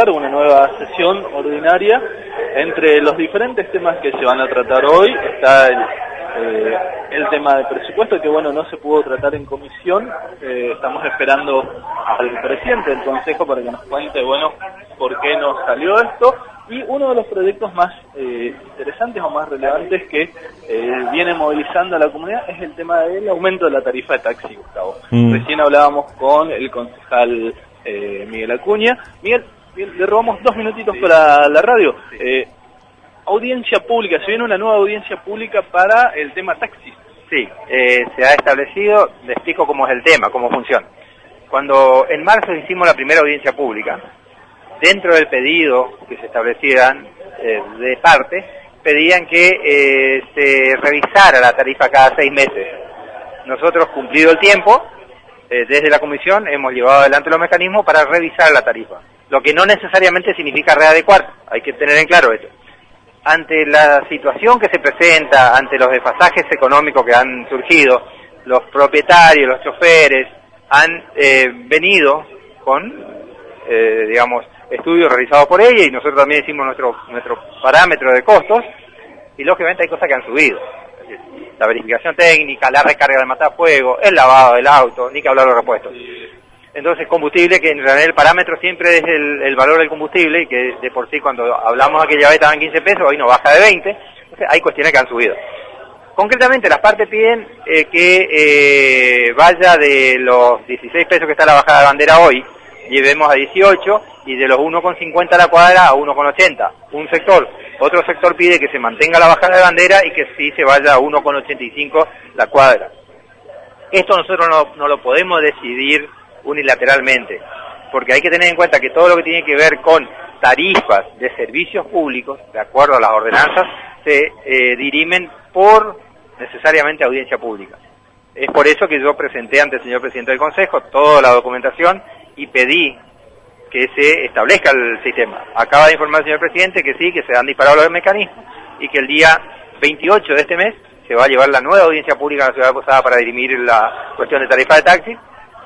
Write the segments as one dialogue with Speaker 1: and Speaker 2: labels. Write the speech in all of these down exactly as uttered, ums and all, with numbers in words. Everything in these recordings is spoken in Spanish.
Speaker 1: convocar una nueva sesión ordinaria. Entre los diferentes temas que se van a tratar hoy está el, eh, el tema de presupuesto, que bueno, no se pudo tratar en comisión. Eh, estamos esperando al presidente del Consejo para que nos cuente, bueno, por qué nos salió esto. Y uno de los proyectos más eh, interesantes o más relevantes que eh, viene movilizando a la comunidad es el tema del aumento de la tarifa de taxi, Gustavo. Mm. Recién hablábamos con el concejal eh, Miguel Acuña. Miguel, Miguel, le robamos dos minutitos sí. para la radio. Sí. Eh, audiencia pública, se viene una nueva audiencia pública para el tema taxi.
Speaker 2: Sí, eh, se ha establecido, le explico cómo es el tema, cómo funciona. Cuando en marzo hicimos la primera audiencia pública, dentro del pedido que se establecían eh, de parte, pedían que eh, se revisara la tarifa cada seis meses. Nosotros, cumplido el tiempo, eh, desde la comisión hemos llevado adelante los mecanismos para revisar la tarifa, lo que no necesariamente significa readecuar, hay que tener en claro eso. Ante la situación que se presenta, ante los desfasajes económicos que han surgido, los propietarios, los choferes, han eh, venido con, eh, digamos, estudios realizados por ella, y nosotros también hicimos nuestro nuestro parámetro de costos, y lógicamente hay cosas que han subido. Es decir, la verificación técnica, la recarga del matafuego, el lavado del auto, ni que hablar de los repuestos. Entonces, combustible, que en realidad el parámetro siempre es el, el valor del combustible, y que de por sí cuando hablamos aquella vez estaban quince pesos, hoy no baja de veinte, entonces hay cuestiones que han subido. Concretamente, las partes piden eh, que eh, vaya de los dieciséis pesos que está la bajada de bandera hoy, llevemos a dieciocho, y de los uno con cincuenta la cuadra a uno con ochenta, un sector. Otro sector pide que se mantenga la bajada de bandera y que sí se vaya a uno con ochenta y cinco la cuadra. Esto nosotros no, no lo podemos decidir unilateralmente, porque hay que tener en cuenta que todo lo que tiene que ver con tarifas de servicios públicos, de acuerdo a las ordenanzas, se eh, dirimen por necesariamente audiencia pública. Es por eso que yo presenté ante el señor presidente del Consejo toda la documentación y pedí que se establezca el sistema. Acaba de informar el señor presidente que sí, que se han disparado los mecanismos y que el día veintiocho de este mes se va a llevar la nueva audiencia pública en la ciudad de Posada para dirimir la cuestión de tarifa de taxi,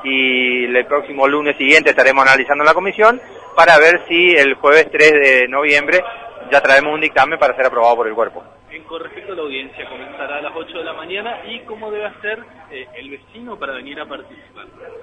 Speaker 2: y el próximo lunes siguiente estaremos analizando en la comisión para ver si el jueves tres de noviembre ya traemos un dictamen para ser aprobado por el cuerpo.
Speaker 1: Con respecto a la audiencia, comenzará a las ocho de la mañana, ¿y cómo debe hacer eh, el vecino para venir a participar?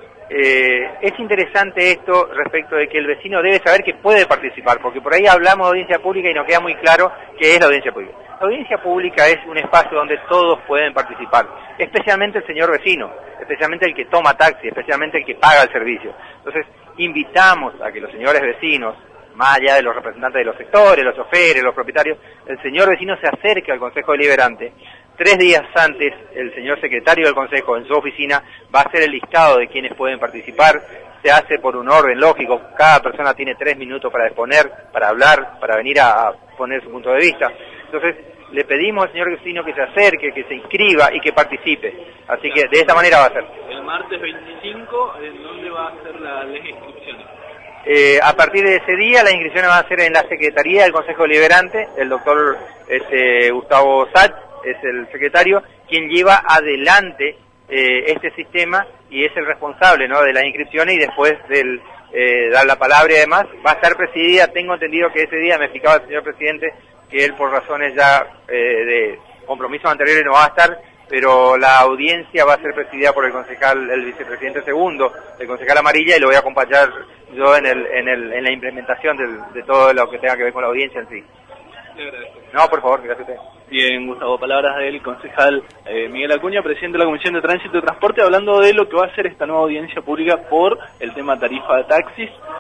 Speaker 2: Eh, es interesante esto respecto de que el vecino debe saber que puede participar, porque por ahí hablamos de audiencia pública y nos queda muy claro qué es la audiencia pública. La audiencia pública es un espacio donde todos pueden participar, especialmente el señor vecino, especialmente el que toma taxi, especialmente el que paga el servicio. Entonces, invitamos a que los señores vecinos, más allá de los representantes de los sectores, los choferes, los propietarios, el señor vecino se acerque al Consejo Deliberante. Tres días antes, el señor secretario del Consejo, en su oficina, va a hacer el listado de quienes pueden participar. Se hace por un orden lógico, cada persona tiene tres minutos para exponer, para hablar, para venir a poner su punto de vista. Entonces, le pedimos al señor vecino que se acerque, que se inscriba y que participe. Así que de esta manera va a ser.
Speaker 1: El martes veinticinco, ¿en dónde va a ser la, las inscripciones?
Speaker 2: Eh, a partir de ese día, las inscripciones van a ser en la Secretaría del Consejo Deliberante. El doctor este, Gustavo Sach es el secretario, quien lleva adelante eh, este sistema y es el responsable, ¿no?, de las inscripciones, y después del eh, dar la palabra y demás, va a estar presidida. Tengo entendido que ese día, me explicaba el señor presidente, que él por razones ya eh, de compromisos anteriores no va a estar, pero la audiencia va a ser presidida por el concejal, el vicepresidente segundo, el concejal Amarilla, y lo voy a acompañar yo en el, en el, en la implementación del, de todo lo que tenga que ver con la audiencia en sí.
Speaker 1: Le agradezco.
Speaker 2: No, por favor, gracias a usted.
Speaker 1: Bien, Gustavo, palabras del concejal eh, Miguel Acuña, presidente de la Comisión de Tránsito y Transporte, hablando de lo que va a ser esta nueva audiencia pública por el tema tarifa de taxis.